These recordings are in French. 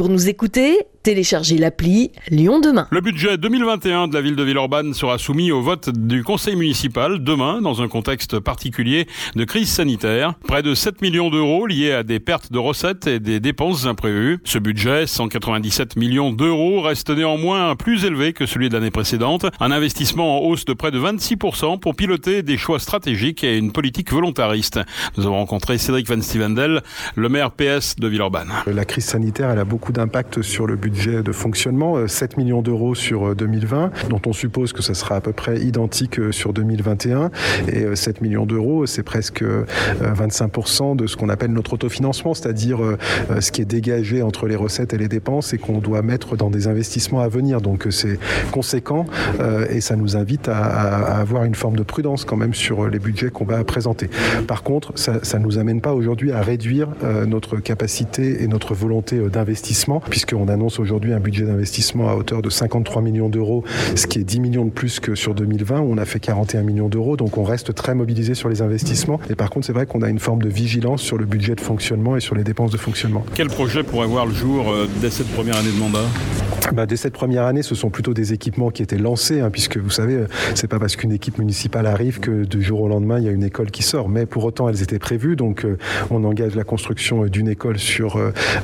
Pour nous écouter, téléchargez l'appli Lyon Demain. Le budget 2021 de la ville de Villeurbanne sera soumis au vote du conseil municipal demain dans un contexte particulier de crise sanitaire. Près de 7 millions d'euros liés à des pertes de recettes et des dépenses imprévues. Ce budget, 197 millions d'euros, reste néanmoins plus élevé que celui de l'année précédente. Un investissement en hausse de près de 26% pour piloter des choix stratégiques et une politique volontariste. Nous avons rencontré Cédric Van Stevendel, le maire PS de Villeurbanne. La crise sanitaire, elle a beaucoup d'impact sur le budget de fonctionnement, 7 millions d'euros sur 2020, dont on suppose que ça sera à peu près identique sur 2021. Et 7 millions d'euros, c'est presque 25% de ce qu'on appelle notre autofinancement, c'est-à-dire ce qui est dégagé entre les recettes et les dépenses et qu'on doit mettre dans des investissements à venir. Donc c'est conséquent et ça nous invite à avoir une forme de prudence quand même sur les budgets qu'on va présenter. Par contre, ça ne nous amène pas aujourd'hui à réduire notre capacité et notre volonté d'investissement, puisqu'on annonce aujourd'hui un budget d'investissement à hauteur de 53 millions d'euros, ce qui est 10 millions de plus que sur 2020, où on a fait 41 millions d'euros, donc on reste très mobilisé sur les investissements. Et par contre, c'est vrai qu'on a une forme de vigilance sur le budget de fonctionnement et sur les dépenses de fonctionnement. Quel projet pourrait voir le jour dès cette première année de mandat ? Dès cette première année, ce sont plutôt des équipements qui étaient lancés, puisque vous savez, c'est pas parce qu'une équipe municipale arrive que du jour au lendemain, il y a une école qui sort. Mais pour autant, elles étaient prévues, donc on engage la construction d'une école sur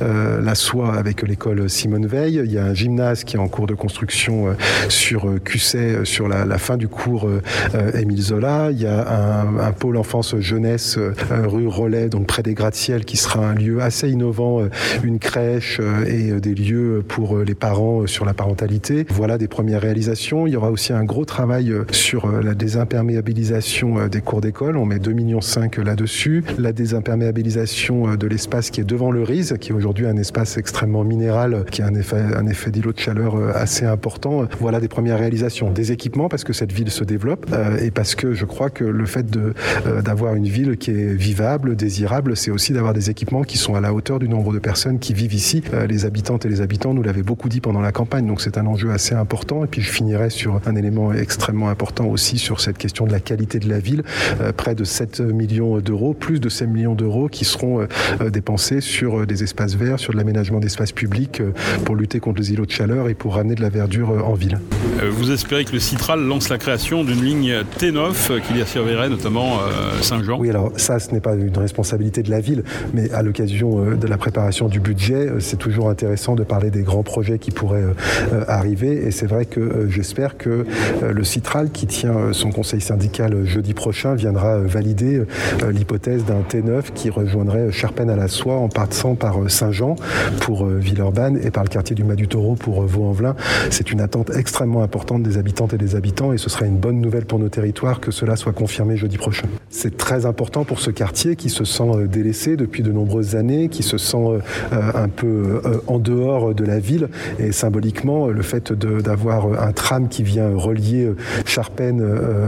la Soie avec l'école Simone Veil. Il y a un gymnase qui est en cours de construction sur Cusset, sur la fin du cours Émile Zola. Il y a un pôle enfance-jeunesse rue Relais, donc près des gratte-ciel, qui sera un lieu assez innovant, une crèche et des lieux pour les parents sur la parentalité. Voilà des premières réalisations. Il y aura aussi un gros travail sur la désimperméabilisation des cours d'école. On met 2,5 millions là-dessus. La désimperméabilisation de l'espace qui est devant le RIS, qui est aujourd'hui un espace extrêmement minéral, qui a un effet d'îlot de chaleur assez important. Voilà des premières réalisations. Des équipements, parce que cette ville se développe et parce que je crois que le fait d'avoir une ville qui est vivable, désirable, c'est aussi d'avoir des équipements qui sont à la hauteur du nombre de personnes qui vivent ici. Les habitantes et les habitants nous l'avaient beaucoup dit pendant la campagne, donc c'est un enjeu assez important. Et puis je finirai sur un élément extrêmement important aussi sur cette question de la qualité de la ville. Près de 7 millions d'euros, plus de 7 millions d'euros qui seront dépensés sur des espaces verts, sur de l'aménagement d'espaces publics pour lutter contre les îlots de chaleur et pour ramener de la verdure en ville. Vous espérez que le Citral lance la création d'une ligne T9 qui desservirait notamment Saint-Jean ? Oui, alors ça, ce n'est pas une responsabilité de la ville, mais à l'occasion de la préparation du budget, c'est toujours intéressant de parler des grands projets qui pourraient arriver. Et c'est vrai que j'espère que le Citral, qui tient son conseil syndical jeudi prochain, viendra valider l'hypothèse d'un T9 qui rejoindrait Charpennes à la Soie en passant par Saint-Jean pour Villeurbanne et par le quartier du Mas du Taureau pour Vaux-en-Velin. C'est une attente extrêmement importante des habitantes et des habitants et ce serait une bonne nouvelle pour nos territoires que cela soit confirmé jeudi prochain. C'est très important pour ce quartier qui se sent délaissé depuis de nombreuses années, qui se sent un peu en dehors de la ville et symboliquement le fait d'avoir un tram qui vient relier Charpennes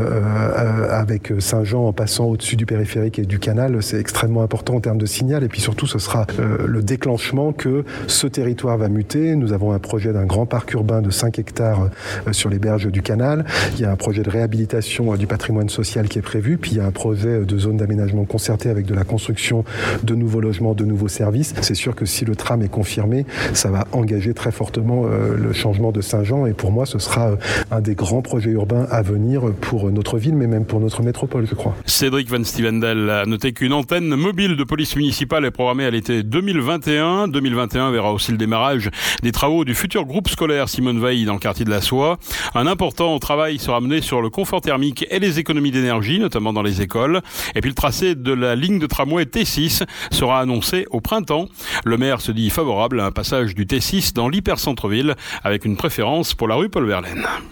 avec Saint-Jean en passant au-dessus du périphérique et du canal, c'est extrêmement important en termes de signal et puis surtout ce sera le déclenchement que ce territoire va muter. Nous avons un projet d'un grand parc urbain de 5 hectares sur les berges du canal. Il y a un projet de réhabilitation du patrimoine social qui est prévu. Puis il y a un projet de zone d'aménagement concerté avec de la construction de nouveaux logements, de nouveaux services. C'est sûr que si le tram est confirmé, ça va engager très fortement le changement de Saint-Jean. Et pour moi, ce sera un des grands projets urbains à venir pour notre ville, mais même pour notre métropole, je crois. Cédric Van Stevendel a noté qu'une antenne mobile de police municipale est programmée à l'été 2021. 2021 verra aussi le démarrage des travaux du futur groupe scolaire Simone Veil dans le quartier de la Soie. Un important travail sera mené sur le confort thermique et les économies d'énergie, notamment dans les écoles. Et puis le tracé de la ligne de tramway T6 sera annoncé au printemps. Le maire se dit favorable à un passage du T6 dans l'hypercentre-ville avec une préférence pour la rue Paul Verlaine.